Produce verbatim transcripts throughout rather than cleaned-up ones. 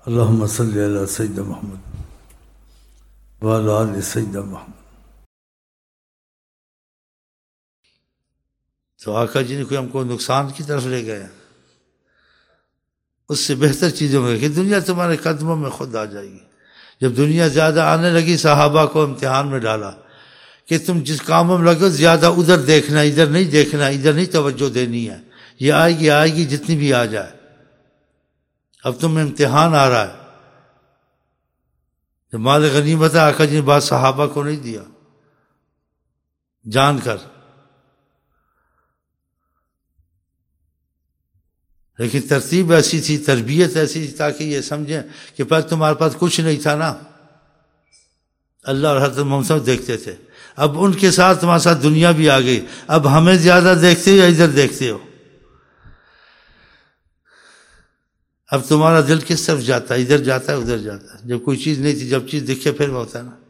اللہم صلی علی سیدنا محمد وعلی آل سیدنا محمد۔ تو آقا جی نے کوئی ہم کو نقصان کی طرف لے گئے، اس سے بہتر چیزوں میں کہ دنیا تمہارے قدموں میں خود آ جائے گی۔ جب دنیا زیادہ آنے لگی، صحابہ کو امتحان میں ڈالا کہ تم جس کاموں میں لگو زیادہ ادھر دیکھنا، ادھر نہیں دیکھنا، ادھر نہیں توجہ دینی ہے، یہ آئے گی آئے گی جتنی بھی آ جائے۔ اب تم امتحان آ رہا ہے، جب مال غنیمت ہے، آقا جی نے بات صحابہ کو نہیں دیا جان کر، لیکن ترتیب ایسی تھی، تربیت ایسی تھی تاکہ یہ سمجھیں کہ پہلے تمہارے پاس کچھ نہیں تھا نا، اللہ اور حضرت محمد صلی اللہ علیہ وسلم دیکھتے تھے، اب ان کے ساتھ تمہارے ساتھ دنیا بھی آ گئی، اب ہمیں زیادہ دیکھتے ہو یا ادھر دیکھتے ہو؟ اب تمہارا دل کس طرف جاتا ہے؟ ادھر جاتا ہے ادھر جاتا ہے؟ جب کوئی چیز نہیں تھی، جب چیز دکھے پھر وہ ہوتا ہے نا،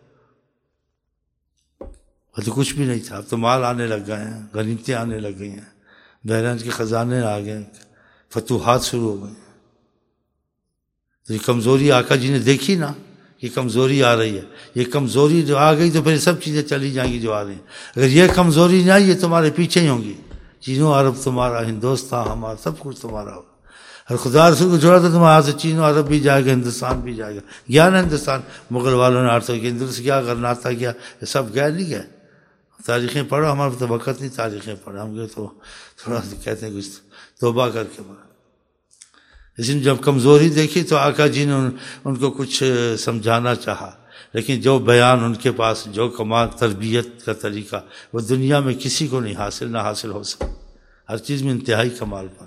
وہ تو کچھ بھی نہیں تھا، اب تو مال آنے لگ گئے ہیں، غنیمتیں آنے لگ گئی ہیں، بحران کے خزانے آ گئے، فتوحات شروع ہو گئی۔ تو یہ کمزوری آقا جی نے دیکھی نا، یہ کمزوری آ رہی ہے، یہ کمزوری جو آ گئی تو پھر سب چیزیں چلی جائیں گی جو آ رہی ہیں۔ اگر یہ کمزوری نہیں آئی، یہ تمہارے پیچھے ہی ہوں گی، چینوں عرب تمہارا، ہندوستان ہمارا، سب کچھ تمہارا ہوگا۔ اور خدا رسول کو چھوڑا تو تمہارے ہاتھ سے چینوں عرب بھی جائے گا، ہندوستان بھی جائے گا۔ گیا نا ہندوستان، مغل والوں نے آرتوں کہ ہندوستان کیا کرنا تھا، کیا یہ سب گئے نہیں گئے؟ تاریخیں پڑھو، ہمارا تو وقت نہیں تاریخیں پڑھو، ہم گئے تو تھوڑا سا کہتے ہیں کچھ توبہ کر کے پڑھا۔ اس نے جب کمزوری دیکھی تو آقا جی نے ان کو کچھ سمجھانا چاہا، لیکن جو بیان ان کے پاس، جو کمال تربیت کا طریقہ، وہ دنیا میں کسی کو نہیں حاصل، نہ حاصل ہو سکا، ہر چیز میں انتہائی کمال پا۔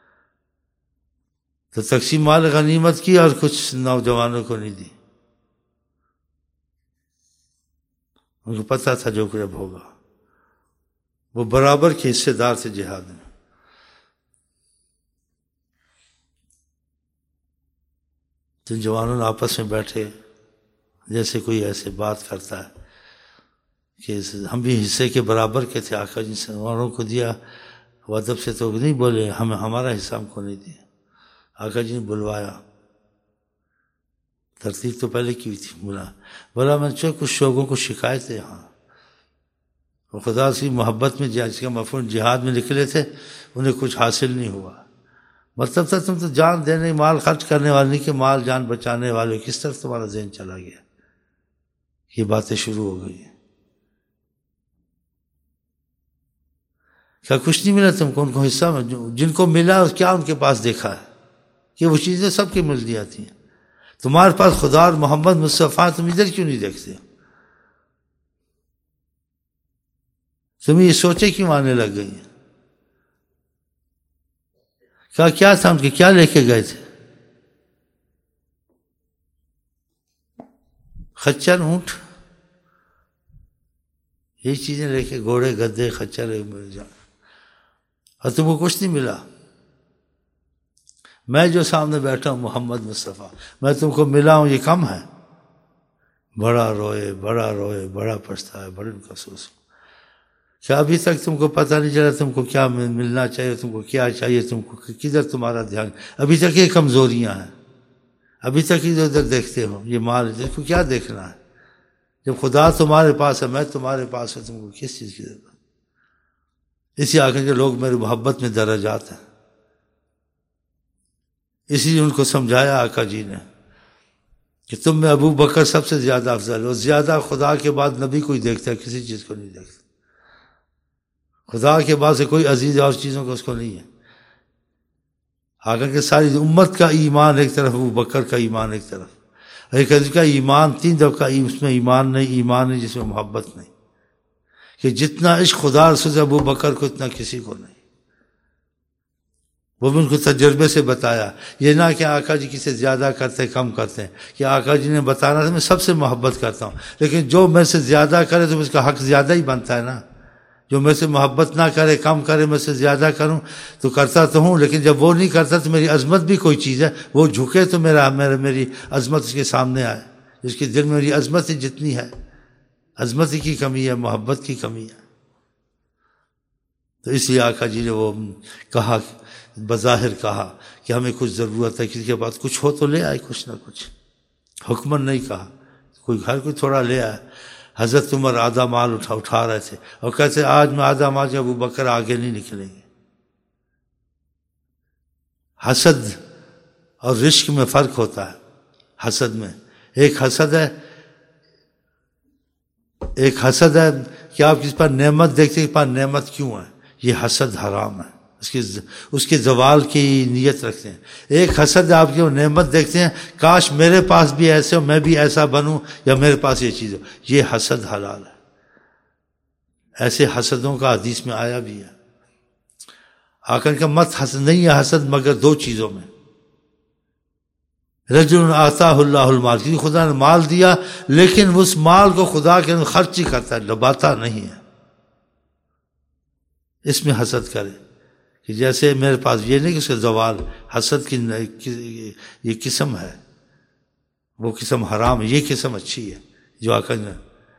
تو تقسیم مال غنیمت کی اور کچھ نوجوانوں کو نہیں دی، ان کو پتہ تھا جو کچھ اب ہوگا، وہ برابر کے حصے دار تھے جہاد میں۔ تو جوانوں نے آپس میں بیٹھے، جیسے کوئی ایسے بات کرتا ہے کہ ہم بھی حصے کے برابر کے تھے، آقا جی سے اوروں کو دیا، وہ ادب سے تو نہیں بولے، ہمیں ہمارا حصہ ہم کو نہیں دیا۔ آقا جی نے بلوایا، ترتیب تو پہلے کی تھی، بولا بولا میں چو کچھ شوقوں کو شکایت ہے یہاں، وہ خدا سے محبت میں جس کا مفہوم جہاد میں نکلے تھے، انہیں کچھ حاصل نہیں ہوا۔ مطلب تھا تم تو جان دینے، مال خرچ کرنے والے نہیں کہ مال جان بچانے والے، کس طرف تمہارا ذہن چلا گیا؟ یہ باتیں شروع ہو گئی۔ کیا کچھ نہیں ملا تم کو؟ ان کو حصہ میں جن کو ملا کیا ان کے پاس دیکھا ہے کہ وہ چیزیں سب کی مل جاتی ہیں؟ تمہارے پاس خدا اور محمد مصطفیٰ، تم ادھر کیوں نہیں دیکھتے؟ تم یہ سوچے کیوں آنے لگ گئی ہیں؟ کیا کیا تھا ان کے، کیا لے کے گئے تھے؟ خچر، اونٹ، یہی چیزیں لے کے، گھوڑے، گدھے، خچر مل جائیں، اور تم کو کچھ نہیں ملا۔ میں جو سامنے بیٹھا ہوں محمد مصطفیٰ، میں تم کو ملا ہوں، یہ کم ہے؟ بڑا روئے، بڑا روئے، بڑا پچھتائے، بڑے افسوس۔ کیا ابھی تک تم کو پتہ نہیں چلا تم کو کیا ملنا چاہیے، تم کو کیا چاہیے، تم کو کدھر تمہارا دھیان؟ ابھی تک یہ کمزوریاں ہیں، ابھی تک ادھر ادھر دیکھتے ہو، یہ مال اس کو کیا دیکھنا ہے؟ جب خدا تمہارے پاس ہے، میں تمہارے پاس ہے، تم کو کس چیز کی ضرورت؟ اسی آخر کے لوگ میری محبت میں درجات ہیں، اسی لیے ان کو سمجھایا آقا جی نے کہ تم میں ابو بکر سب سے زیادہ افضل ہو، زیادہ خدا کے بعد نبی کوئی دیکھتا ہے، کسی چیز کو نہیں دیکھتا، خدا کے بعد سے کوئی عزیز اور چیزوں کو اس کو نہیں ہے۔ آگر کہ ساری امت کا ایمان ایک طرف، ابو بکر کا ایمان ایک طرف، ایک اس کا ایمان تین دفعہ کا، اس میں ایمان نہیں، ایمان نہیں جس میں محبت نہیں، کہ جتنا عشق خدا رسول ابو بکر کو اتنا کسی کو نہیں۔ وہ بھی ان کو تجربے سے بتایا، یہ نہ کہ آقا جی کسی زیادہ کرتے کم کرتے ہیں، کہ آقا جی نے بتانا تھا میں سب سے محبت کرتا ہوں، لیکن جو میں سے زیادہ کرے تو اس کا حق زیادہ ہی بنتا ہے نا، جو میں سے محبت نہ کرے، کم کرے، میں سے زیادہ کروں تو کرتا تو ہوں، لیکن جب وہ نہیں کرتا تو میری عظمت بھی کوئی چیز ہے، وہ جھکے تو میرا میرا میری عظمت اس کے سامنے آئے، جس کے دل میں میری عظمت ہی جتنی ہے، عظمت کی کمی ہے، محبت کی کمی ہے۔ تو اس لیے آقا جی نے وہ کہا، بظاہر کہا کہ ہمیں کچھ ضرورت ہے، کسی کے پاس کچھ ہو تو لے آئے کچھ نہ کچھ، حکمن نہیں کہا، کوئی گھر کوئی تھوڑا لے آئے۔ حضرت عمر آدھا مال اٹھا اٹھا رہے تھے اور کہتے آج میں آدھا مال، ابو بکر آگے نہیں نکلیں گے۔ حسد اور رشک میں فرق ہوتا ہے۔ حسد میں ایک حسد ہے ایک حسد ہے کہ آپ کس پر نعمت دیکھتے ہیں، کہ پاس نعمت کیوں ہے، یہ حسد حرام ہے، اس کے اس کے زوال کی نیت رکھتے ہیں۔ ایک حسد ہے آپ کی وہ نعمت دیکھتے ہیں، کاش میرے پاس بھی ایسے ہو، میں بھی ایسا بنوں، یا میرے پاس یہ چیز ہو، یہ حسد حلال ہے۔ ایسے حسدوں کا حدیث میں آیا بھی ہے۔ آخر کا مت حسد نہیں ہے حسد مگر دو چیزوں میں، رجل آتاہ اللہ المال، کیونکہ خدا نے مال دیا لیکن اس مال کو خدا کے خرچ ہی کرتا ہے، لباتا نہیں ہے، اس میں حسد کرے کہ جیسے میرے پاس یہ نہیں کہ اس کا زوال، حسد کی یہ قسم ہے، وہ قسم حرام ہے، یہ قسم اچھی ہے جو آقا نے۔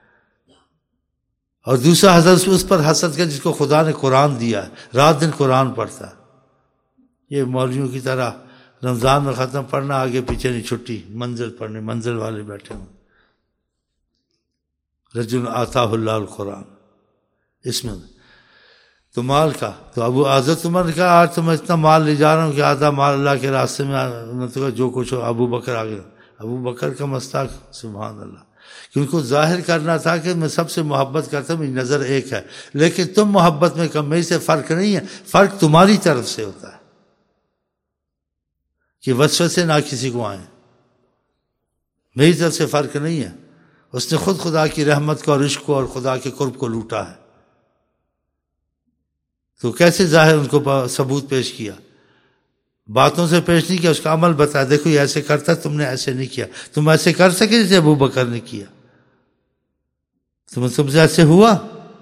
اور دوسرا حسد اس پر حسد کا جس کو خدا نے قرآن دیا ہے، رات دن قرآن پڑھتا ہے، یہ مولویوں کی طرح رمضان میں ختم پڑھنا، آگے پیچھے نہیں، چھٹی منزل پڑھنے، منزل والے بیٹھے ہوں۔ رجل آتاہ اللہ القرآن، اس میں تو مال کا تو ابو حضرت عمر نے کہا آج تو میں اتنا مال لے جا رہا ہوں کہ آدھا مال اللہ کے راستے میں، جو کچھ ہو۔ ابو بکر آگے، ابو بکر کا مستاق، سبحان اللہ، کہ ان کو ظاہر کرنا تھا کہ میں سب سے محبت کرتا ہوں، میری نظر ایک ہے، لیکن تم محبت میں کم، میری سے فرق نہیں ہے، فرق تمہاری طرف سے ہوتا ہے کہ وسوسے نہ کسی کو آئیں، میری طرف سے فرق نہیں ہے۔ اس نے خود خدا کی رحمت کو اور عشق کو اور خدا کے قرب کو لوٹا ہے، تو کیسے ظاہر ان کو ثبوت پیش کیا، باتوں سے پیش نہیں کیا، اس کا عمل بتایا، دیکھو یہ ایسے کرتا، تم نے ایسے نہیں کیا، تم ایسے کر سکے جیسے ابو بکر نے کیا، تم تم سے ایسے ہوا۔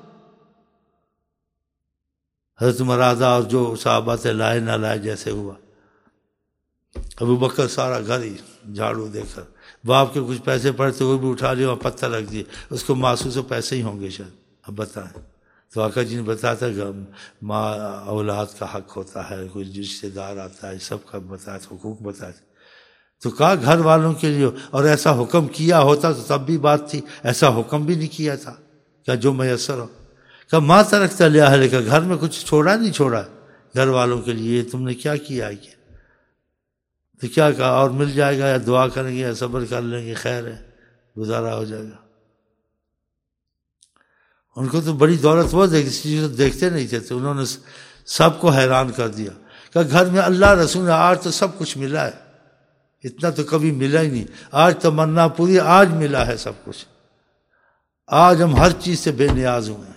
حضرت مرادہ اور جو صحابہ سے لائے نہ لائے جیسے ہوا۔ ابو بکر سارا گھر ہی جھاڑو دے کر، باپ کے کچھ پیسے پڑے تھے وہ بھی اٹھا لیے اور پتھر رکھ دیے، اس کو محسوس ہو پیسے ہی ہوں گے شاید، اب بتائیں۔ تو آقا جی نے بتایا تھا کہ ماں اولاد کا حق ہوتا ہے، کوئی رشتہ دار آتا ہے، سب کا بتایا تھا، حقوق بتایا تھا، تو کہا گھر والوں کے لیے، اور ایسا حکم کیا ہوتا تو تب بھی بات تھی، ایسا حکم بھی نہیں کیا تھا کیا جو میسر ہو۔ کہ ماں ترکت لأہلک، گھر میں کچھ چھوڑا نہیں چھوڑا گھر والوں کے لیے، تم نے کیا کیا ہے کیا؟ تو کیا کہا، اور مل جائے گا، یا دعا کریں گے یا صبر کر لیں گے، خیر ہے، گزارا ہو جائے گا۔ ان کو تو بڑی دولت وہ دیکھتے نہیں تھے، تو انہوں نے سب کو حیران کر دیا کہ گھر میں اللہ رسول نے، آج تو سب کچھ ملا ہے، اتنا تو کبھی ملا ہی نہیں، آج تمنا پوری، آج ملا ہے سب کچھ، آج ہم ہر چیز سے بے نیاز ہوئے ہیں۔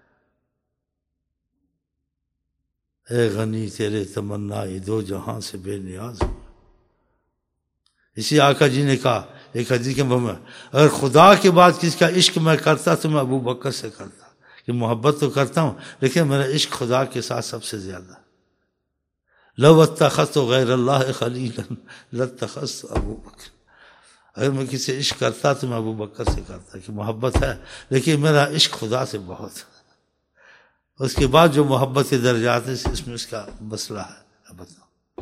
اے غنی تیرے تمنا یہ دو جہاں سے بے نیاز ہوں۔ اسی آقا جی نے کہا ایک حدیث کے میں، اگر خدا کے بعد کس کا عشق میں کرتا تو میں ابو بکر سے کرتا، کہ محبت تو کرتا ہوں لیکن میرا عشق خدا کے ساتھ سب سے زیادہ۔ لو اتخذت غیر اللہ خلیلا لاتخذت ابو بکر، اگر میں کسی عشق کرتا تو میں ابو بکر سے کرتا، کہ محبت ہے لیکن میرا عشق خدا سے بہت ہے۔ اس کے بعد جو محبت کے درجات ہیں اس میں اس کا مسئلہ ہے، بتاؤ۔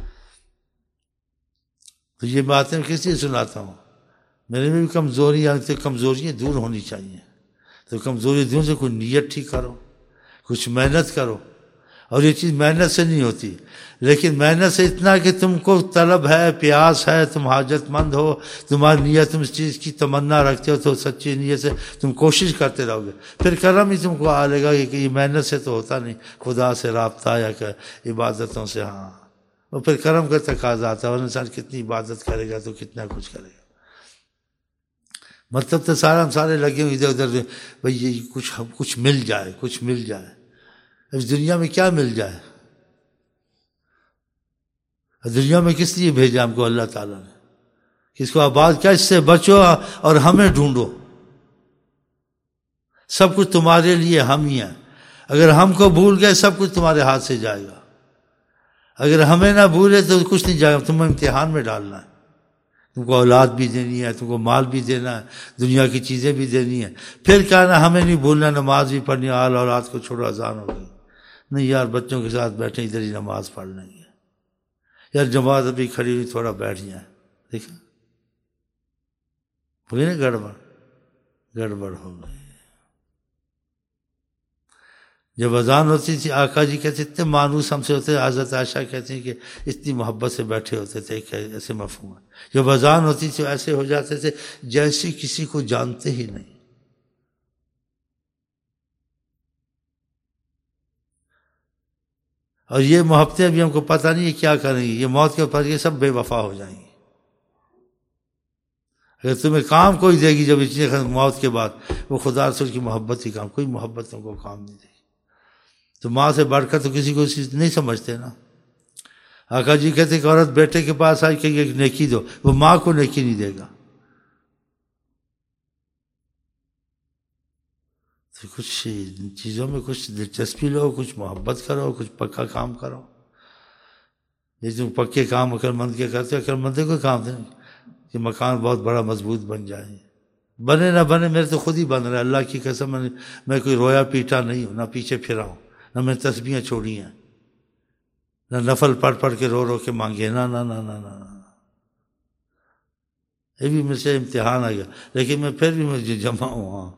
تو یہ باتیں کس لیے سناتا ہوں، میرے میں بھی کمزوریاں کمزوریاں دور ہونی چاہیے، تو کمزوری دور سے کوئی نیت ٹھیک کرو، کچھ محنت کرو، اور یہ چیز محنت سے نہیں ہوتی، لیکن محنت سے اتنا کہ تم کو طلب ہے، پیاس ہے، تم حاجت مند ہو، تمہاری نیت تم اس چیز کی تمنا رکھتے ہو، تو سچی نیت سے تم کوشش کرتے رہو گے، پھر کرم ہی تم کو آ لے گا، کہ یہ محنت سے تو ہوتا نہیں، خدا سے رابطہ یا کہ عبادتوں سے، ہاں، اور پھر کرم کا تقاضا آتا ہے، اور انسان کتنی عبادت کرے گا تو کتنا کچھ کرے گا۔ مطلب تو سارا ہم سارے لگے ہوئے ادھر ادھر، بھائی یہ کچھ کچھ مل جائے، کچھ مل جائے۔ اس دنیا میں کیا مل جائے؟ دنیا میں کس لیے بھیجا ہم کو اللہ تعالیٰ نے؟ کس کو آباد کیا، اس سے بچو اور ہمیں ڈھونڈو، سب کچھ تمہارے لیے ہم ہی ہیں، اگر ہم کو بھول گئے سب کچھ تمہارے ہاتھ سے جائے گا، اگر ہمیں نہ بھولے تو کچھ نہیں جائے گا، تمہیں امتحان میں ڈالنا ہے، تم کو اولاد بھی دینی ہے، تم کو مال بھی دینا ہے، دنیا کی چیزیں بھی دینی ہے، پھر کہنا ہمیں نہیں بھولنا، نماز بھی پڑھنی، آل اولاد کو چھوڑو، اذان ہو گئی، نہیں یار بچوں کے ساتھ بیٹھے ادھر ہی نماز پڑھ لیں گے، یار جماعت ابھی کھڑی ہوئی تھوڑا بیٹھ جائیں، دیکھا ہوئی نا گڑبڑ، گڑبڑ ہو گئی۔ جب اذان ہوتی تھی آقا جی کہتے اتنے مانوس ہم سے ہوتے، حضرت عائشہ کہتے ہیں کہ اتنی محبت سے بیٹھے ہوتے تھے، ایسے مفہوم ہے۔ جب اذان ہوتی تھی ایسے ہو جاتے تھے جیسے کسی کو جانتے ہی نہیں۔ اور یہ محبتیں ابھی ہم کو پتہ نہیں ہے کیا کریں گی، یہ موت کے اوپر یہ سب بے وفا ہو جائیں گی۔ اگر تمہیں کام کوئی دے گی جب اتنی موت کے بعد، وہ خدا رسول کی محبت ہی کام، کوئی محبت تم کو کام نہیں دے گی۔ تو ماں سے بڑھ کر تو کسی کو چیز نہیں سمجھتے نا۔ آقا جی کہتے کہ عورت بیٹے کے پاس آئی کہ ایک نیکی دو، وہ ماں کو نیکی نہیں دے گا۔ تو کچھ چیزوں میں کچھ دلچسپی لو، کچھ محبت کرو، کچھ پکا کام کرو۔ یہ تم پکے کام عقل مند کے کرتے ہو، عقل مندے کو کام دیں کہ مکان بہت بڑا مضبوط بن جائے، بنے نہ بنے میرے تو خود ہی بن رہا ہے، اللہ کی قسم۔ میں میں کوئی رویا پیٹا نہیں ہوں، نہ پیچھے پھرا ہوں، نہ میں تسبیحیں چھوڑی ہیں، نہ نفل پڑھ پڑھ کے رو رو کے مانگے، نہ نہ نہ نہ نہ۔ یہ بھی مجھ سے امتحان آ گیا، لیکن میں پھر بھی مجھے جمع ہوں۔ ہاں،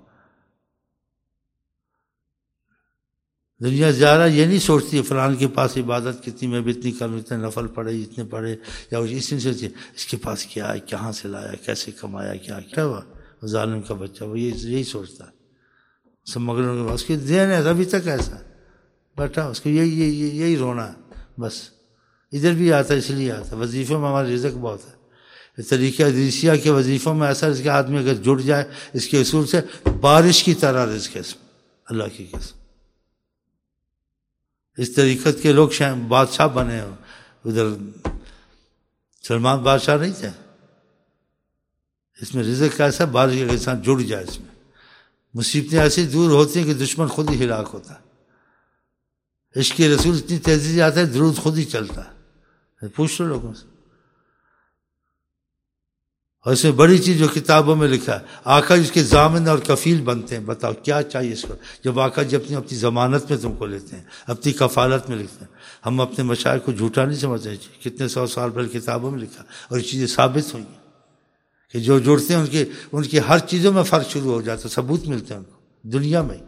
دنیا زیادہ یہ نہیں سوچتی فلان کے پاس عبادت کتنی، میں بھی اتنی کروں، اتنے نفل پڑھے، اتنے پڑھے، یا اس میں سوچتی اس کے پاس کیا ہے، کہاں سے لایا، کیسے کمایا، کیا کیا ہوا۔ ظالم کا بچہ وہ یہی سوچتا ہے، سب مغرب کے پاس، اس کی ذہن ہے ابھی تک ایسا بیٹھا، اس کو یہی یہی یہی رونا ہے بس۔ ادھر بھی آتا ہے اس لیے آتا ہے، وظیفوں میں ہمارا رزق بہت ہے۔ طریقہ ادریسیہ کے وظیفوں میں ایسا اس کے آدمی اگر جڑ جائے اس کے اصول سے، بارش کی طرح رزق ہے اس میں، اللہ کی قسم۔ اس طریقت کے لوگ بادشاہ بنے ہو، ادھر سلمان بادشاہ نہیں تھے، اس میں رزق کیسا، بارش کا انسان جڑ جائے اس میں، مصیبتیں ایسی دور ہوتی ہیں کہ دشمن خود ہی ہلاک ہوتا ہے۔ عشق رسول اتنی تیزی سے آتا ہے، درود خود ہی چلتا ہے، پوچھ لو لوگوں سے۔ اور اس میں بڑی چیز جو کتابوں میں لکھا ہے، آقا جس کے ضامن اور کفیل بنتے ہیں، بتاؤ کیا چاہیے اس کو۔ جب آقا جب اپنی اپنی ضمانت میں تم کو لیتے ہیں، اپنی کفالت میں لکھتے ہیں۔ ہم اپنے مشائخ کو جھوٹا نہیں سمجھتے، کتنے سو سال پہلے کتابوں میں لکھا، اور یہ چیزیں ثابت ہوئی ہیں کہ جو جڑتے ہیں ان کی ان کی ہر چیزوں میں فرق شروع ہو جاتا ہے، ثبوت ملتے ہیں ان کو دنیا میں۔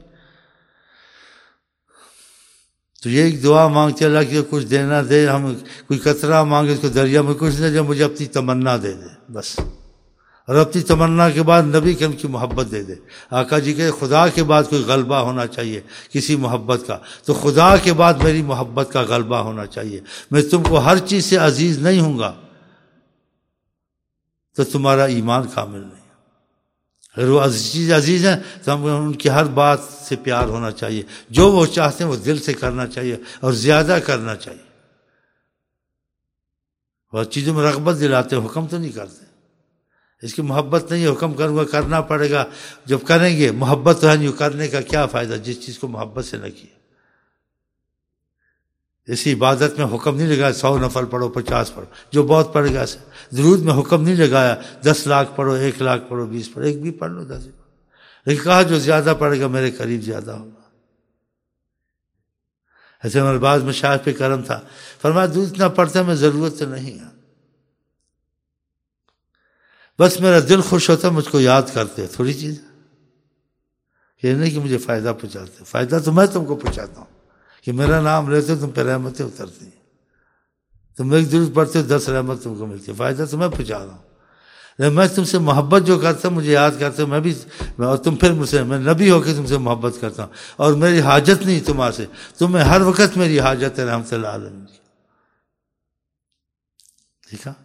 تو یہ ایک دعا مانگتے اللہ کہ کچھ دینا دے، ہم کوئی قطرہ مانگے اس کو دریا میں کچھ دے، جو مجھے اپنی تمنا دے دے بس۔ اور اپنی تمنا کے بعد نبی کریم کی محبت دے دے۔ آقا جی کہ خدا کے بعد کوئی غلبہ ہونا چاہیے کسی محبت کا، تو خدا کے بعد میری محبت کا غلبہ ہونا چاہیے۔ میں تم کو ہر چیز سے عزیز نہیں ہوں گا تو تمہارا ایمان کامل نہیں۔ اگر وہ چیز عزیز ہیں تو ہم ان کی ہر بات سے پیار ہونا چاہیے، جو وہ چاہتے ہیں وہ دل سے کرنا چاہیے اور زیادہ کرنا چاہیے۔ وہ چیزوں میں رغبت دلاتے، حکم تو نہیں کرتے۔ اس کی محبت نہیں ہے، حکم کروں گا کرنا پڑے گا، جب کریں گے محبت تو ہے نہیں، کرنے کا کیا فائدہ جس چیز کو محبت سے نہ کیا۔ اسی عبادت میں حکم نہیں لگایا سو نفل پڑھو، پچاس پڑھو، جو بہت پڑے گا۔ درود میں حکم نہیں لگایا دس لاکھ پڑھو، ایک لاکھ پڑھو، بیس پڑھو، ایک بھی پڑھ لو، دس بھی پڑھو، لیکن کہا جو زیادہ پڑھے گا میرے قریب زیادہ ہوگا۔ ایسے ہمارے بعض مشائخ پہ کرم تھا، فرمایا دودھ اتنا پڑھتا میں ضرورت تو نہیں ہے، بس میرا دل خوش ہوتا مجھ کو یاد کرتے، تھوڑی چیز یہ نہیں کہ مجھے فائدہ پہنچاتے، فائدہ تو میں تم کو پہنچاتا ہوں کہ میرا نام لیتے تم پہ رحمتیں اترتی ہیں، تم ایک درود پڑھتے ہو دس رحمت تم کو ملتی ہے، فائدہ تو میں پہنچا رہا ہوں۔ لیکن میں تم سے محبت جو کرتا ہوں، مجھے یاد کرتے ہو، میں بھی اور تم پھر مجھ سے، میں نبی ہو کے تم سے محبت کرتا ہوں، اور میری حاجت نہیں تمہارے سے، تمہیں ہر وقت میری حاجت ہے رحمت اللہ عالمین کی۔ ٹھیک ہے،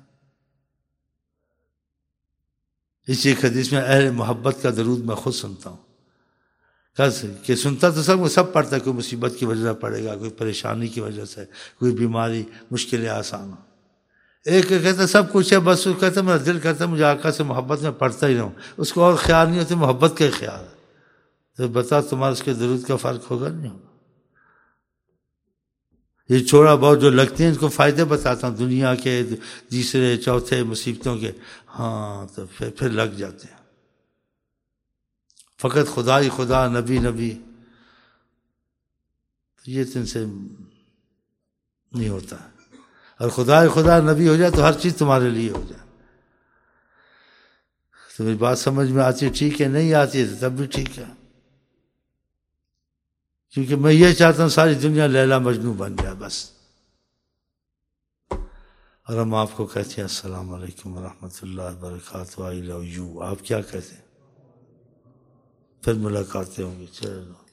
اسی ایک حدیث میں اہل محبت کا درود میں خود سنتا ہوں، کہ سنتا تو سب سب پڑھتا ہے، کوئی مصیبت کی وجہ سے پڑے گا، کوئی پریشانی کی وجہ سے، کوئی بیماری، مشکلیں آسان ہو۔ ایک کہتا سب کچھ ہے، بس وہ کہتا میرا دل کرتا ہے مجھے آقا سے محبت میں پڑھتا ہی رہوں، اس کو اور خیال نہیں ہوتا، محبت کا خیال ہے۔ تو بتا تمہارا اس کے درود کا فرق ہوگا نہیں ہوگا؟ یہ چھوڑا بہت جو لگتے ہیں ان کو فائدے بتاتا ہوں، دنیا کے تیسرے چوتھے مصیبتوں کے، ہاں تو پھر پھر لگ جاتے ہیں۔ فقط خدا ہی خدا، نبی نبی، یہ تو ان سے نہیں ہوتا ہے۔ اور خدا خدا نبی ہو جائے تو ہر چیز تمہارے لیے ہو جائے. تو میری بات سمجھ میں آتی ہے ٹھیک ہے، نہیں آتی ہے تو تب بھی ٹھیک ہے، کیونکہ میں یہ چاہتا ہوں ساری دنیا لیلا مجنوں بن جائے بس. اور ہم آپ کو کہتے ہیں السلام علیکم ورحمۃ اللہ وبرکاتہ. I love you. آپ کیا کہتے ہیں؟ پھر ملاقاتیں ہوں گی. چلو.